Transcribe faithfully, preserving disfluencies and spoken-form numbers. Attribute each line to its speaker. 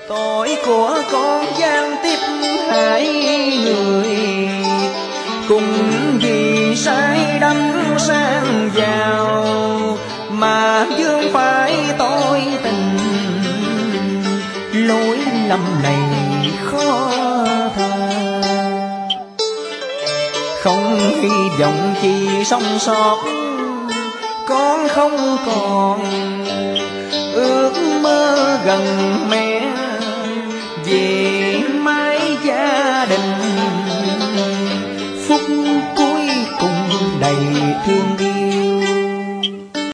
Speaker 1: Tội của con gian tiếp hại người, cùng vì sai đắm sang vào mà vương phải tội tình. Lỗi lầm này khó tha, không hy vọng chi sống sót. Con không còn ước mơ gần mẹ